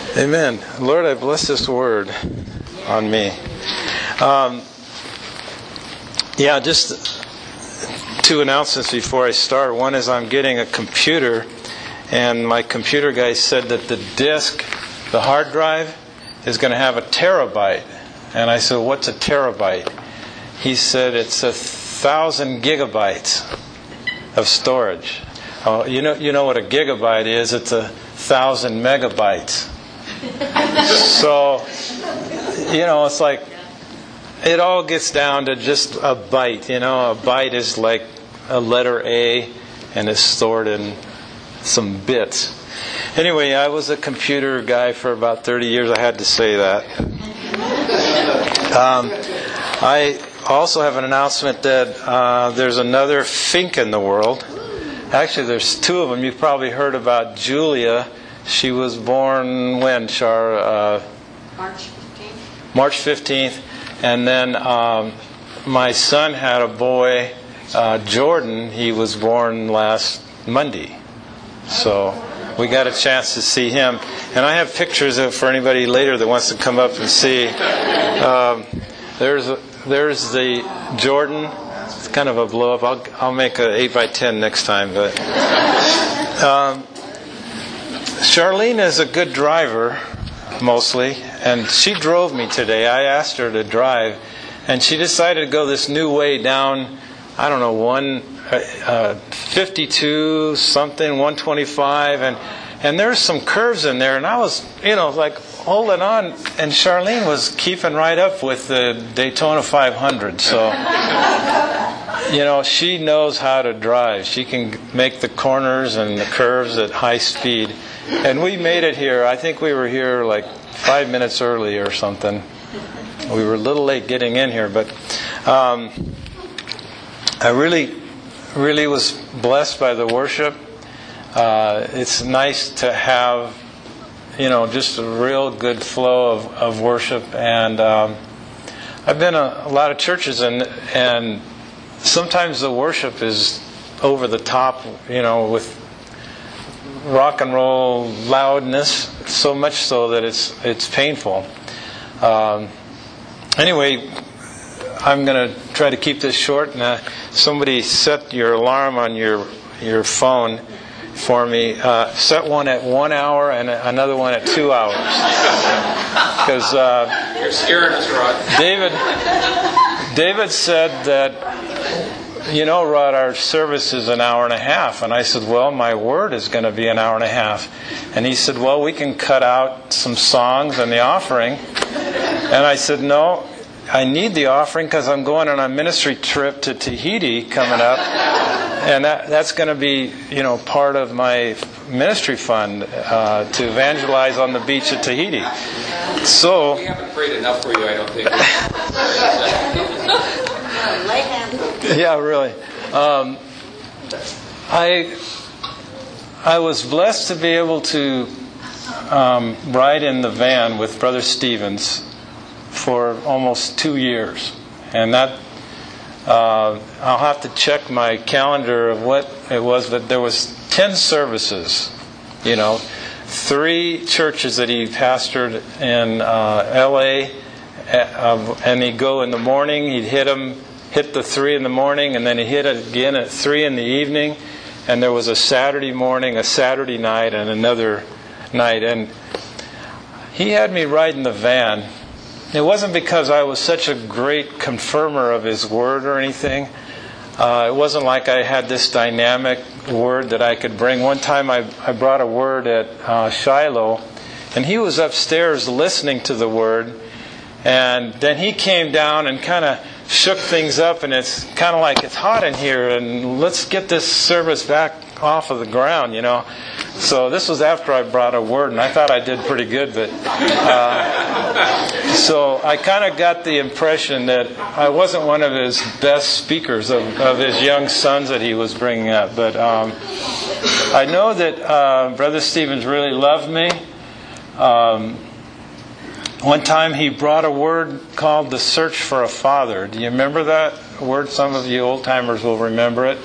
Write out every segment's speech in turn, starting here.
Amen. Lord, I bless this word on me. Just two announcements before I start. One is I'm getting a computer, and my computer guy said that the disk, the hard drive, is going to have a terabyte. And I said, what's a terabyte? He said it's 1,000 gigabytes of storage. You know what a gigabyte is? It's 1,000 megabytes. So, it's like it all gets down to just a byte. A byte is like a letter A, and it's stored in some bits. Anyway, I was a computer guy for about 30 years. I had to say that. I also have an announcement that there's another Fink in the world. Actually, there's two of them. You've probably heard about Julia. She was born when, Char? March 15th. March 15th. And then my son had a boy, Jordan. He was born last Monday. So we got a chance to see him. And I have pictures of for anybody later that wants to come up and see. There's the Jordan. It's kind of a blow up. I'll make a 8x10 next time. But Charlene is a good driver, mostly, and she drove me today. I asked her to drive, and she decided to go this new way down, 52 something, 125, and there's some curves in there, and I was, like holding on, and Charlene was keeping right up with the Daytona 500, so, she knows how to drive. She can make the corners and the curves at high speed. And we made it here. I think we were here like 5 minutes early or something. We were a little late getting in here, but I really was blessed by the worship. It's nice to have, just a real good flow of worship. And I've been a lot of churches, and sometimes the worship is over the top, with rock and roll loudness, so much so that it's painful. Anyway, I'm going to try to keep this short. Now, somebody set your alarm on your phone for me. Set one at 1 hour and another one at 2 hours. Because you're scaring us, Rod. David said that, Rod, our service is an hour and a half. And I said, well, my word is going to be an hour and a half. And he said, well, we can cut out some songs and the offering. And I said, no, I need the offering because I'm going on a ministry trip to Tahiti coming up. And that's going to be, part of my ministry fund to evangelize on the beach at Tahiti. So we haven't prayed enough for you, I don't think. Yeah, really. I was blessed to be able to ride in the van with Brother Stevens for almost 2 years, and that I'll have to check my calendar of what it was, but there was 10 services, 3 churches that he pastored in L.A., and he'd go in the morning, he'd hit the 3 in the morning, and then he hit it again at 3 in the evening, and there was a Saturday morning, a Saturday night, and another night, and he had me ride in the van. It wasn't because I was such a great confirmer of his word or anything. It wasn't like I had this dynamic word that I could bring. One time I brought a word at Shiloh, and he was upstairs listening to the word, and then he came down and kind of shook things up, and it's kind of like, it's hot in here, and let's get this service back off of the ground, So this was after I brought a word, and I thought I did pretty good, but so I kind of got the impression that I wasn't one of his best speakers of his young sons that he was bringing up, but I know that Brother Stevens really loved me. One time he brought a word called the search for a father. Do you remember that word? Some of you old-timers will remember it.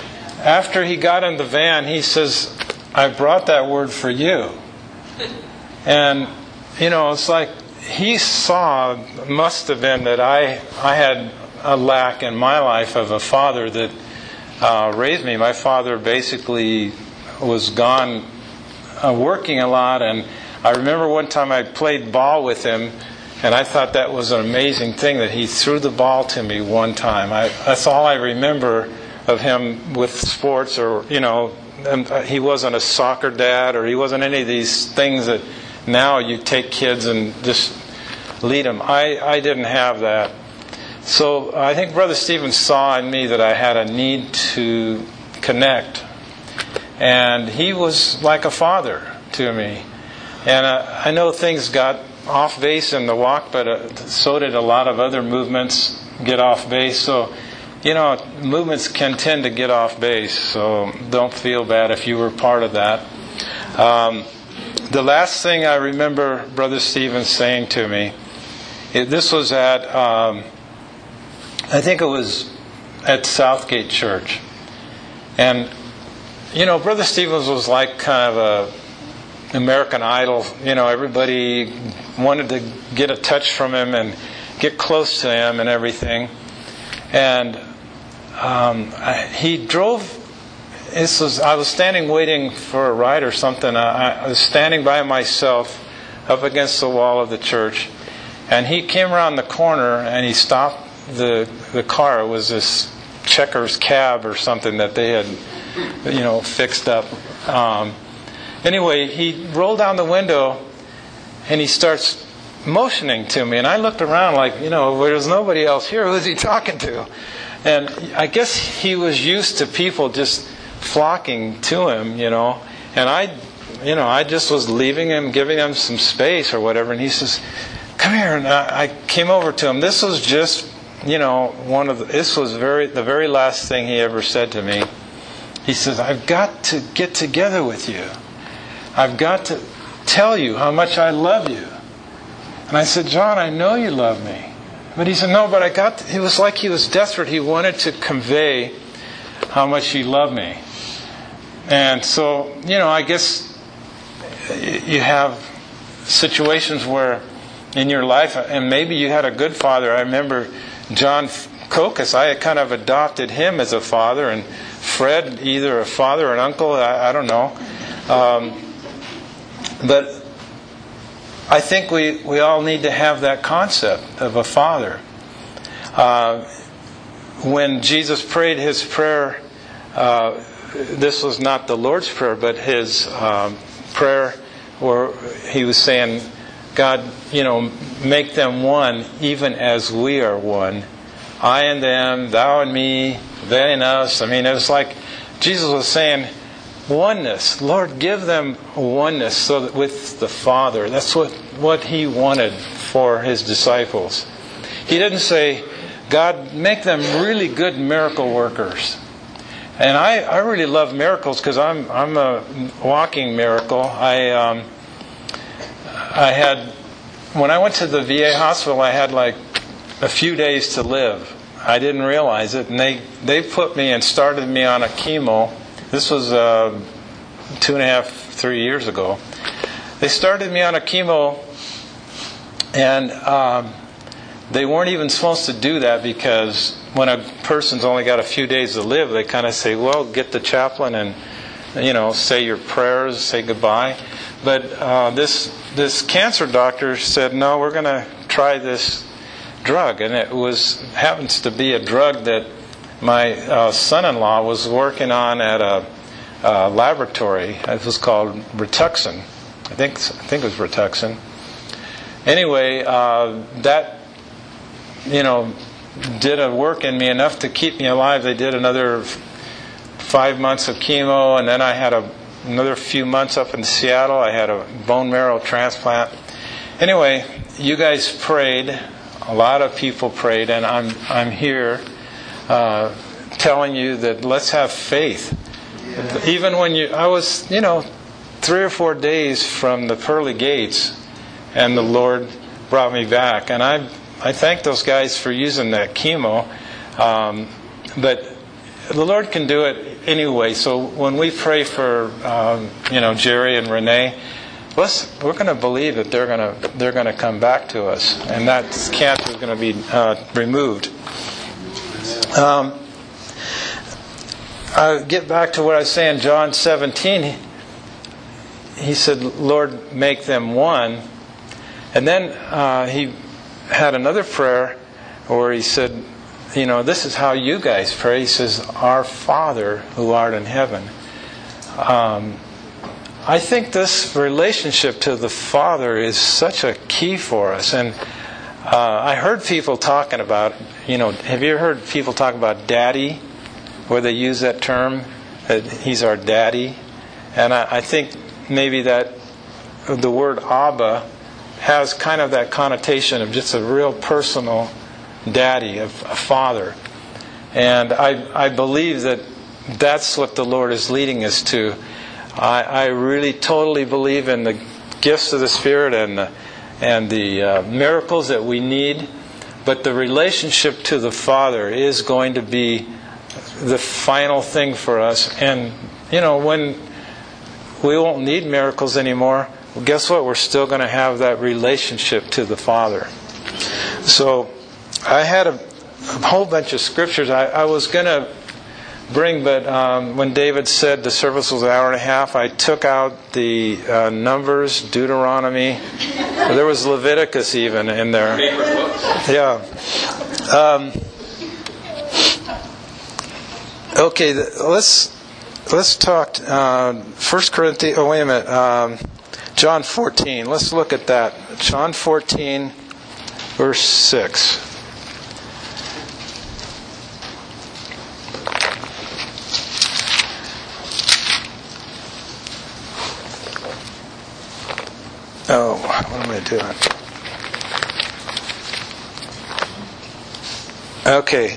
After he got in the van, he says, I brought that word for you. And, it's like he must have been that I had a lack in my life of a father that raised me. My father basically was gone working a lot, and I remember one time I played ball with him, and I thought that was an amazing thing that he threw the ball to me one time. That's all I remember of him with sports, or, he wasn't a soccer dad, or he wasn't any of these things that now you take kids and just lead them. I didn't have that. So I think Brother Stephen saw in me that I had a need to connect. And he was like a father to me. And I know things got off base in the walk, but so did a lot of other movements get off base. So, movements can tend to get off base. So don't feel bad if you were part of that. The last thing I remember Brother Stephen saying to me, this was at, I think it was at Southgate Church. And, Brother Stevens was like kind of a American Idol. Everybody wanted to get a touch from him and get close to him and everything. And he drove. I was standing waiting for a ride or something. I was standing by myself up against the wall of the church, and he came around the corner and he stopped the car. It was this Checkers cab or something that they had, fixed up. Anyway, he rolled down the window and he starts motioning to me, and I looked around like, there's nobody else here. Who is he talking to? And I guess he was used to people just flocking to him, and I just was leaving him, giving him some space or whatever, and he says, "Come here." And I came over to him. This was just, this was the very last thing he ever said to me. He says, "I've got to get together with you. I've got to tell you how much I love you." And I said, "John, I know you love me." But he said, "No, but it was like he was desperate. He wanted to convey how much he loved me." And so, I guess you have situations where in your life, and maybe you had a good father. I remember John Kokas, I had kind of adopted him as a father, and Fred, either a father or an uncle, I don't know. But I think we all need to have that concept of a father. When Jesus prayed his prayer, this was not the Lord's Prayer, but his prayer where he was saying, "God, make them one, even as we are one. I and them, thou and me, they and us." It was like Jesus was saying, oneness. Lord, give them oneness so that with the Father. That's what he wanted for his disciples. He didn't say, "God, make them really good miracle workers." And I really love miracles because I'm a walking miracle. When I went to the VA hospital, I had like a few days to live. I didn't realize it, and they put me and started me on a chemo. This was 2.5, 3 years ago. They started me on a chemo, and they weren't even supposed to do that because when a person's only got a few days to live, they kind of say, "Well, get the chaplain and say your prayers, say goodbye." But this cancer doctor said, "No, we're going to try this drug," and it happens to be a drug that my son-in-law was working on at a laboratory. It was called Rituxan. I think it was Rituxan. Anyway, that did a work in me enough to keep me alive. They did another 5 months of chemo, and then I had another few months up in Seattle. I had a bone marrow transplant. Anyway, you guys prayed. A lot of people prayed, and I'm here telling you that let's have faith. Yeah. Even when I was 3 or 4 days from the pearly gates, and the Lord brought me back, and I thank those guys for using that chemo, but the Lord can do it anyway. So when we pray for Jerry and Renee, we're going to believe that they're going to come back to us, and that cancer is going to be removed. I get back to what I was saying. John 17. He said, "Lord, make them one." And then he had another prayer where he said, this is how you guys pray. He says, "Our Father who art in heaven." I think this relationship to the Father is such a key for us. And I heard people talking about, have you heard people talk about daddy, where they use that term, that he's our daddy? And I think maybe that the word Abba has kind of that connotation of just a real personal daddy, a father. And I believe that that's what the Lord is leading us to. I really totally believe in the gifts of the Spirit and the miracles that we need. But the relationship to the Father is going to be the final thing for us. And, when we won't need miracles anymore, well, guess what? We're still going to have that relationship to the Father. So I had a whole bunch of scriptures I was going to bring, but when David said the service was an hour and a half, I took out the Numbers, Deuteronomy. There was Leviticus even in there. Yeah. Okay, let's talk 1 Corinthians. Oh, wait a minute. John 14. Let's look at that. John 14, verse 6. Oh, what am I doing? Okay.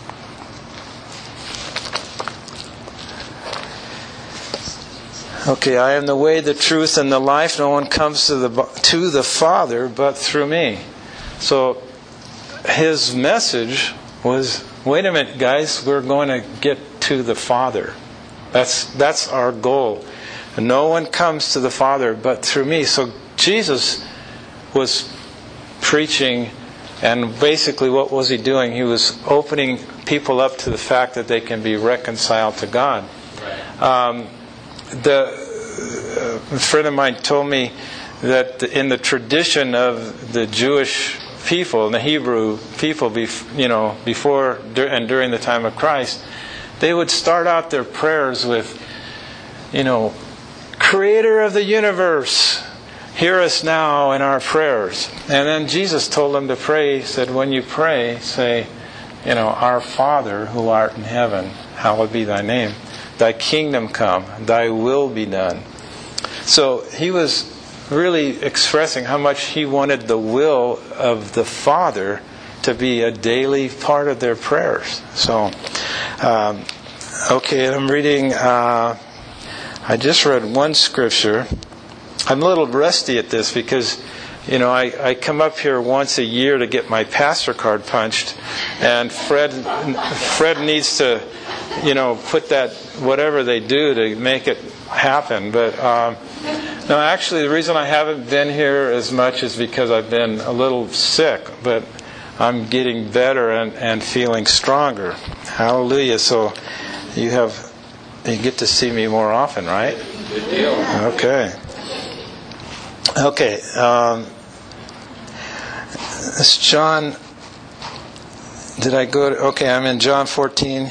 Okay, I am the way, the truth, and the life. No one comes to the Father but through me. So his message was, wait a minute, guys, we're going to get to the Father. That's our goal. No one comes to the Father but through me. So Jesus was preaching, and basically what was he doing? He was opening people up to the fact that they can be reconciled to God. A friend of mine told me that in the tradition of the Jewish people and the Hebrew people, before and during the time of Christ, they would start out their prayers with, "Creator of the universe, hear us now in our prayers." And then Jesus told them to pray. He said, when you pray, say, "Our Father who art in heaven, hallowed be thy name. Thy kingdom come, thy will be done." So he was really expressing how much he wanted the will of the Father to be a daily part of their prayers. So, okay, I'm reading, I just read one scripture. I'm a little rusty at this because, I come up here once a year to get my pastor card punched, and Fred needs to, put that, whatever they do to make it happen. But no, actually, the reason I haven't been here as much is because I've been a little sick, but I'm getting better and feeling stronger. Hallelujah! So you get to see me more often, right? Good deal. Okay. It's John. Did I go to? Okay, I'm in John 14.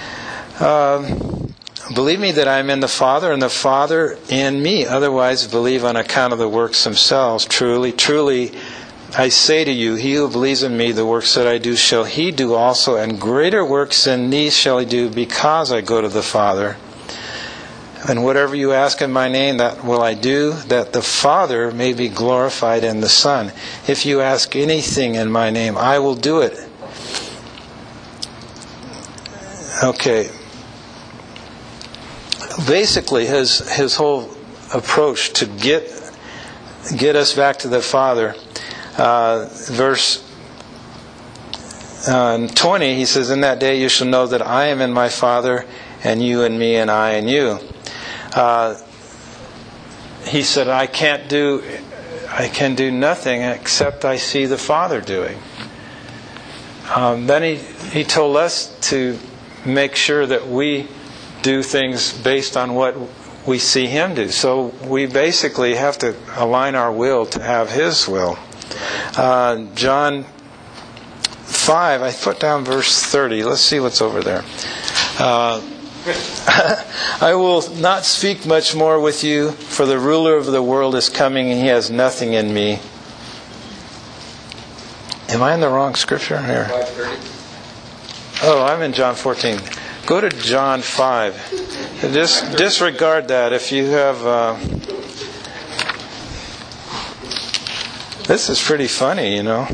Believe me that I am in the Father, and the Father in me. Otherwise, believe on account of the works themselves. Truly, truly, I say to you, he who believes in me, the works that I do shall he do also, and greater works than these shall he do, because I go to the Father. And whatever you ask in my name, that will I do, that the Father may be glorified in the Son. If you ask anything in my name, I will do it. Okay. Basically, his whole approach to get us back to the Father, verse 20, he says, "In that day you shall know that I am in my Father, and you in me, and I in you." he said, I can do nothing except I see the Father doing. Then he told us to make sure that we do things based on what we see Him do. So we basically have to align our will to have His will. John 5, I put down verse 30. Let's see what's over there. I will not speak much more with you, for the ruler of the world is coming, and he has nothing in me. Am I in the wrong scripture here? 5:30. Oh, I'm in John 14. Go to John 5. Just disregard that if you have... This is pretty funny, you know.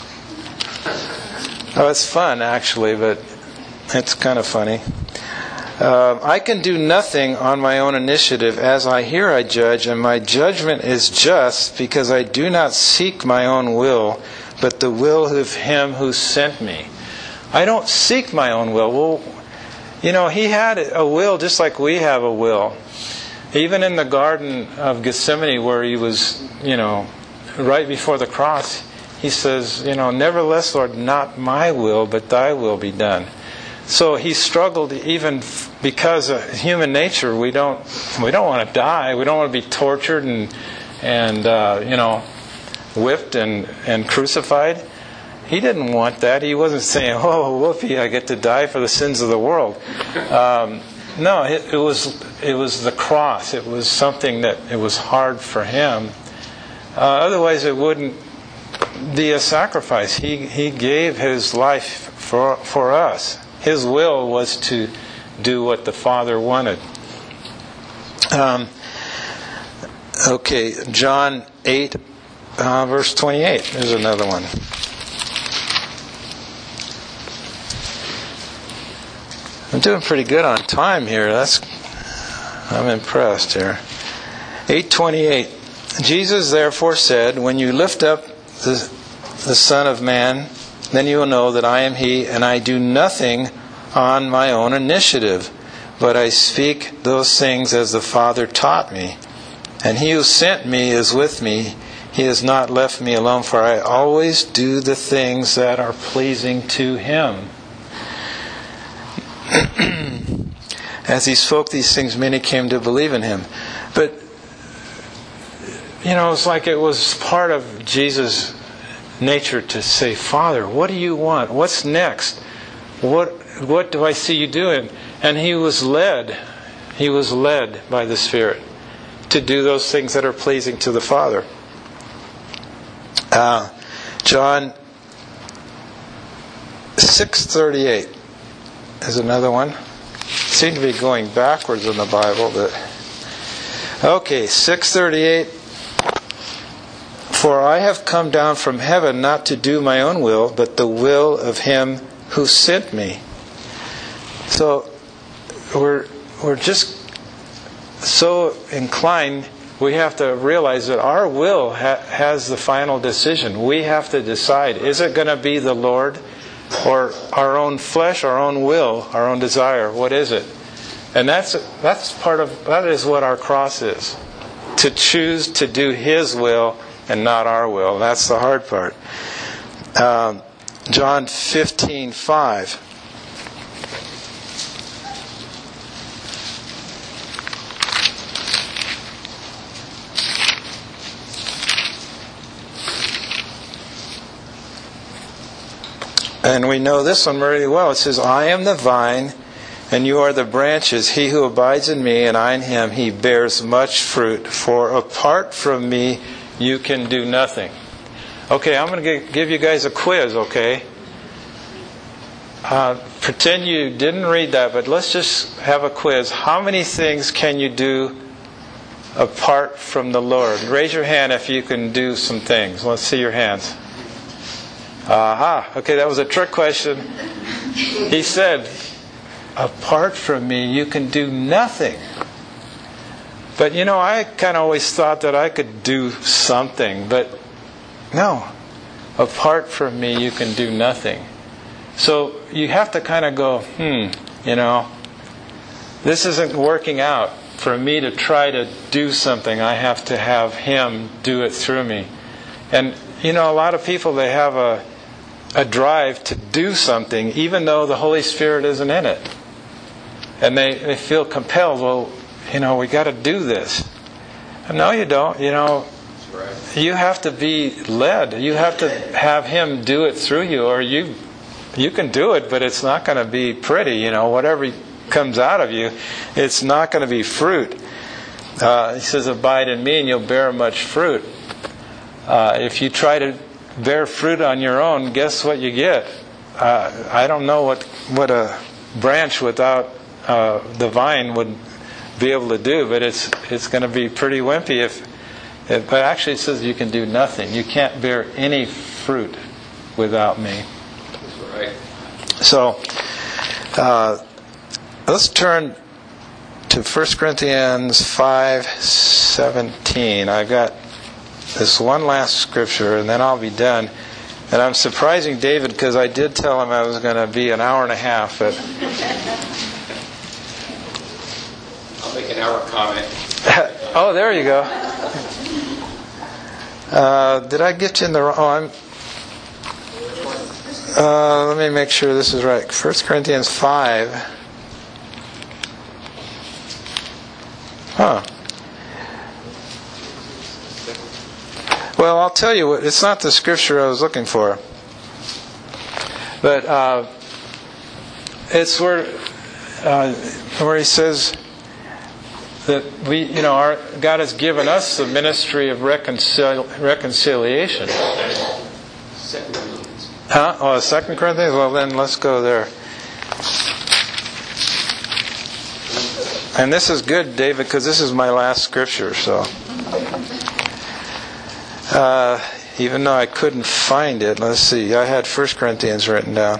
Oh, it's fun, actually, but it's kind of funny. I can do nothing on my own initiative. As I hear, I judge, and my judgment is just, because I do not seek my own will, but the will of Him who sent me. I don't seek my own will. Well, you know, He had a will just like we have a will. Even in the Garden of Gethsemane, where He was, right before the cross, He says, nevertheless, Lord, not my will, but Thy will be done. So He struggled even because of human nature. We don't want to die. We don't want to be tortured and whipped and crucified. He didn't want that. He wasn't saying, "Oh, whoopee, I get to die for the sins of the world." No, it was the cross. It was something that it was hard for Him. Otherwise, it wouldn't be a sacrifice. He gave His life for us. His will was to do what the Father wanted. Okay, John 8, verse 28. There's another one. I'm doing pretty good on time here. I'm impressed here. 8:28. Jesus therefore said, when you lift up the Son of Man, then you will know that I am He, and I do nothing on my own initiative, but I speak those things as the Father taught me. And He who sent me is with me. He has not left me alone, for I always do the things that are pleasing to Him. As He spoke these things, many came to believe in Him. But, it's like it was part of Jesus' nature to say, Father, what do you want? What's next? What do I see you doing? And He was led by the Spirit to do those things that are pleasing to the Father. John 6:38 is another one. Seem to be going backwards in the Bible, but okay, 6:38. For I have come down from heaven not to do my own will, but the will of Him who sent me. So we're just so inclined. We have to realize that our will has the final decision. We have to decide: is it going to be the Lord, or our own flesh, our own will, our own desire? What is it? And that is what our cross is. To choose to do His will and not our will. That's the hard part. John 15:5. And we know this one very well. It says, I am the vine, and you are the branches. He who abides in me, and I in him, he bears much fruit. For apart from me, you can do nothing. Okay, I'm going to give you guys a quiz, okay? Pretend you didn't read that, but let's just have a quiz. How many things can you do apart from the Lord? Raise your hand if you can do some things. Let's see your hands. Aha. Okay, that was a trick question. He said, apart from me, you can do nothing. But I kind of always thought that I could do something. But no. Apart from me, you can do nothing. So you have to kind of go, this isn't working out. for me to try to do something, I have to have Him do it through me. And, a lot of people, they have a drive to do something, even though the Holy Spirit isn't in it. And they feel compelled, well, we got to do this. No, you don't. You have to be led. You have to have Him do it through you, or you can do it, but it's not going to be pretty. Whatever comes out of you, it's not going to be fruit. He says, abide in me and you'll bear much fruit. If you try to bear fruit on your own, guess what you get? I don't know what a branch without the vine would be able to do, but it's going to be pretty wimpy. But actually it says you can do nothing. You can't bear any fruit without me. That's right. So, let's turn to 1 Corinthians 5:17. I've got this one last scripture, and then I'll be done. And I'm surprising David, because I did tell him I was going to be an hour and a half. But I'll make an hour comment. oh, there you go. Did I get you in the wrong? Let me make sure this is right. 1 Corinthians 5. Well, I'll tell you what. It's not the scripture I was looking for, but it's where he says that our God has given us the ministry of reconciliation. 2 Corinthians. Huh? Oh, 2 Corinthians? Well, then let's go there. And this is good, David, because this is my last scripture. So, even though I couldn't find it, let's see. I had 1 Corinthians written down.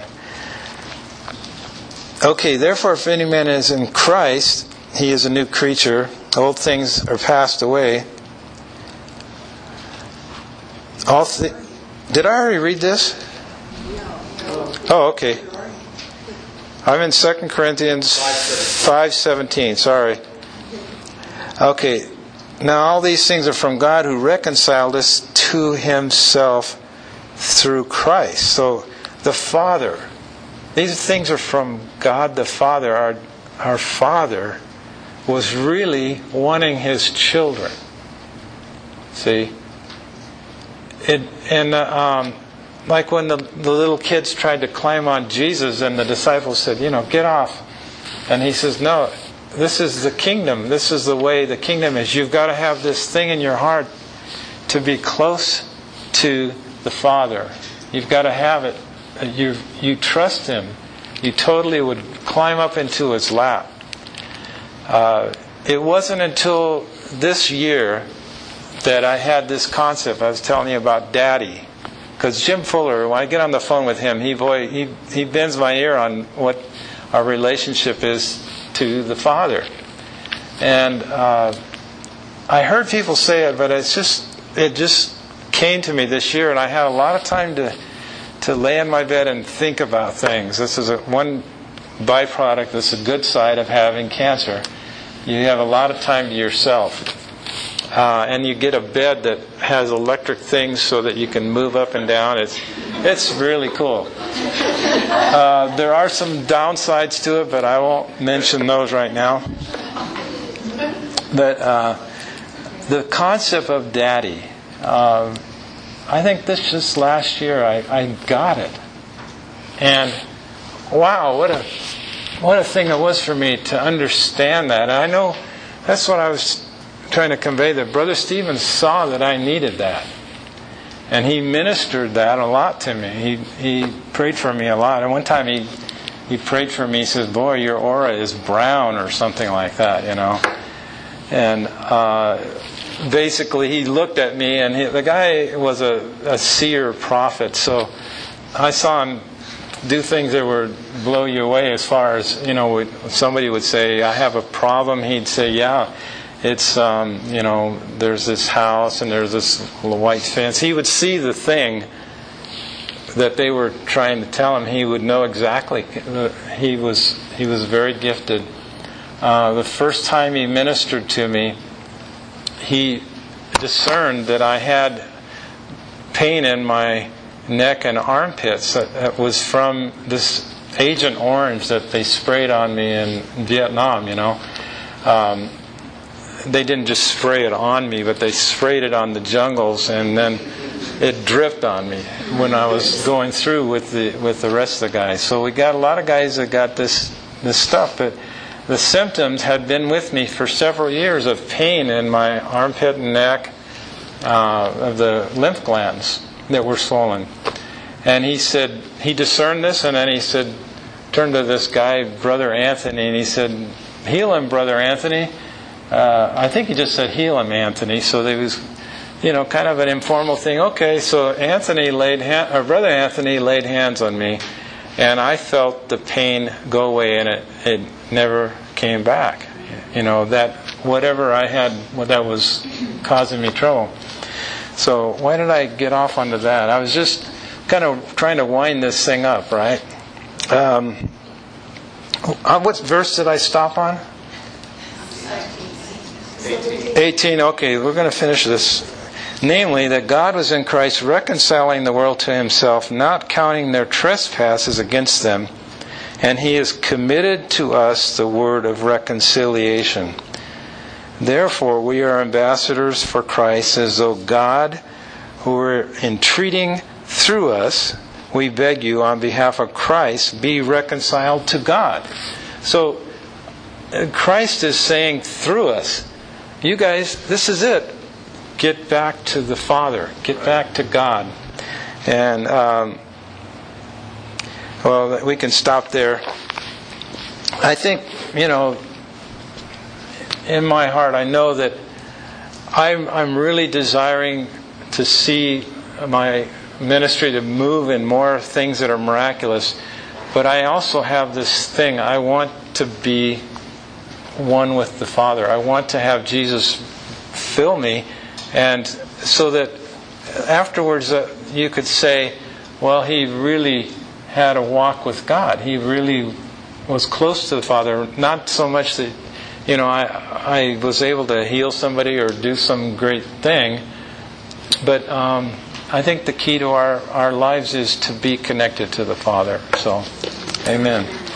Okay, therefore, if any man is in Christ, he is a new creature. Old things are passed away. Did I already read this? Oh, okay. I'm in 2 Corinthians 5:17. Sorry. Okay. Now all these things are from God, who reconciled us to Himself through Christ. So the Father. These things are from God the Father. Our Father was really wanting His children. See? Like when the little kids tried to climb on Jesus and the disciples said, get off. And He says, no, this is the kingdom. This is the way the kingdom is. You've got to have this thing in your heart to be close to the Father. You've got to have it. You trust Him. You totally would climb up into His lap. It wasn't until this year that I had this concept I was telling you about Daddy. Because Jim Fuller, when I get on the phone with him, he bends my ear on what our relationship is to the Father. And I heard people say it, but it just came to me this year, and I had a lot of time to lay in my bed and think about things. This is one byproduct. This is a good side of having cancer. You have a lot of time to yourself. And you get a bed that has electric things so that you can move up and down. It's really cool. There are some downsides to it, but I won't mention those right now. But the concept of Daddy, I think just last year I got it. And wow, what a thing it was for me to understand that. And I know that's what I was trying to convey, that Brother Stevens saw that I needed that. And he ministered that a lot to me. He prayed for me a lot. And one time he prayed for me. He says, boy, your aura is brown or something like that, And basically he looked at me, and the guy was a seer prophet. So I saw him do things that would blow you away, as far as, somebody would say, I have a problem. He'd say, yeah. It's, there's this house and there's this white fence. He would see the thing that they were trying to tell him. He would know exactly. He was a very gifted the first time he ministered to me, he discerned that I had pain in my neck and armpits that was from this Agent Orange that they sprayed on me in Vietnam, They didn't just spray it on me, but they sprayed it on the jungles, and then it dripped on me when I was going through with the rest of the guys. So we got a lot of guys that got this stuff, but the symptoms had been with me for several years of pain in my armpit and neck, of the lymph glands that were swollen. And he said, he discerned this, and then he said, turned to this guy, Brother Anthony, and he said, "Heal him, Brother Anthony." I think he just said, "Heal him, Anthony." So there was, kind of an informal thing. Okay, so Brother Anthony laid hands on me, and I felt the pain go away, and it never came back. That whatever I had, that was causing me trouble. So why did I get off onto that? I was just kind of trying to wind this thing up, right? What verse did I stop on? 18. Okay, we're going to finish this. Namely, that God was in Christ reconciling the world to Himself, not counting their trespasses against them, and He has committed to us the word of reconciliation. Therefore, we are ambassadors for Christ, as though God, who were entreating through us, we beg you on behalf of Christ, be reconciled to God. So, Christ is saying through us, you guys, this is it. Get back to the Father. Get back to God. And, we can stop there. I think, in my heart, I know that I'm really desiring to see my ministry to move in more things that are miraculous. But I also have this thing. I want to be one with the Father. I want to have Jesus fill me, and so that afterwards you could say, well, he really had a walk with God. He really was close to the Father. Not so much that I was able to heal somebody or do some great thing, but I think the key to our lives is to be connected to the Father. So, amen.